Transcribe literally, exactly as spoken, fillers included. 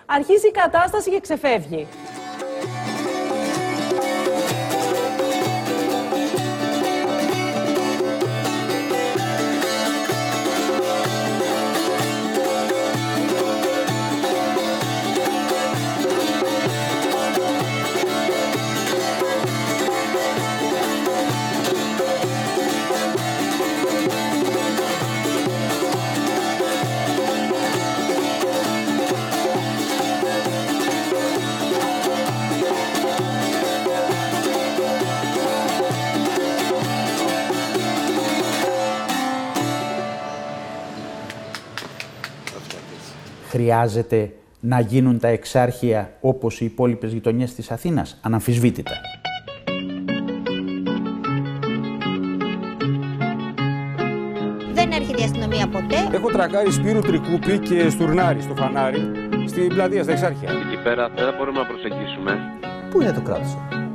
αρχίζει η κατάσταση και ξεφεύγει. Χρειάζεται να γίνουν τα εξάρχεια όπως οι υπόλοιπες γειτονιές της Αθήνας, αναμφισβήτητα. Δεν έρχεται η αστυνομία ποτέ. Έχω τρακάρει Σπύρου Τρικούπη και Στουρνάρη στο φανάρι, στην πλατεία στα εξάρχεια. Εκεί πέρα δεν μπορούμε να προσεγγίσουμε. Πού είναι το κράτος?